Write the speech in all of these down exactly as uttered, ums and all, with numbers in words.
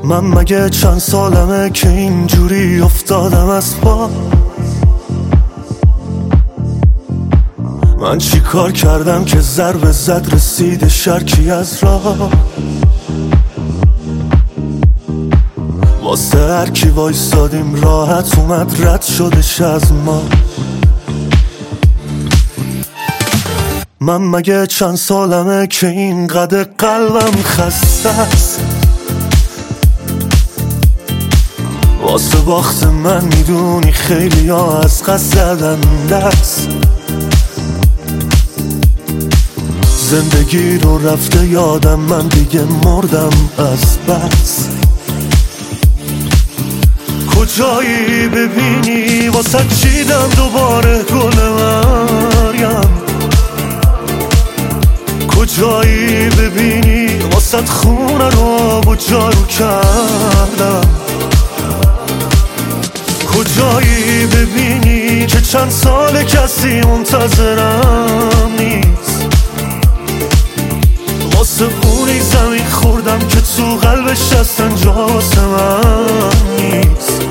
من مگه چند سالمه که اینجوری افتادم از پا؟ من چی کار کردم که ضربه زد رسید شرکی از راه؟ واسه هر کی وایسادیم راحت اومد رد شدش از ما. من مگه چند سالمه که اینقدر قلبم خسته است؟ واسه باخت من میدونی خیلی ها از قصد زدن دست. زندگی رو رفته یادم، من دیگه مردم از بس. کجایی ببینی واسه چیدم دوباره گل مریم؟ کجایی ببینی واسه خونه رو آب و جارو کردم؟ کجایی ببینی که چند سال کسی منتظرم نیست؟ واسه اونی زمین خوردم که تو قلبش هستن جا واسه من نیست.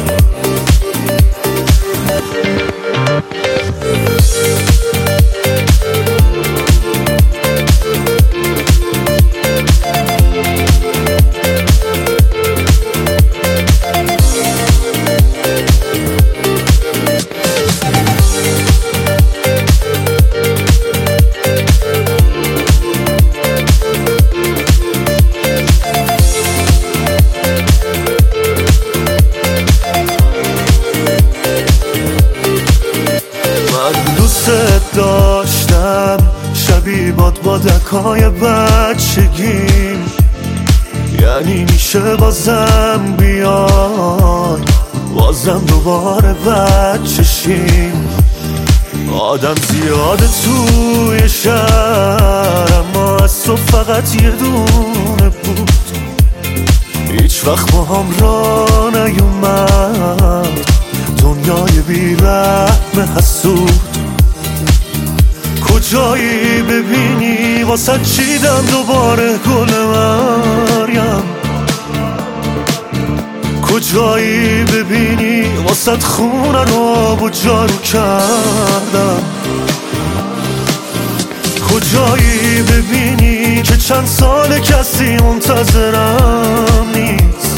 داشتم شبیه باد با دکای بچگیم، یعنی میشه بازم بیای بازم دوباره بچشیم. آدم زیاده توی شهر اما از تو فقط یه دونه بود. هیچ وقت با هم را نیومد دنیای بی رحم حسود. کجایی ببینی واسه چیدم دوباره گل مریم؟ کجایی ببینی واسه خونه رو آب و جارو کردم؟ کجایی ببینی که چند سال کسی منتظرم نیست؟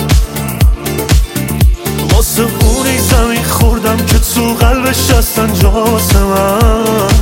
واسه اونی زمین خوردم که تو قلبش هستن جا واسه من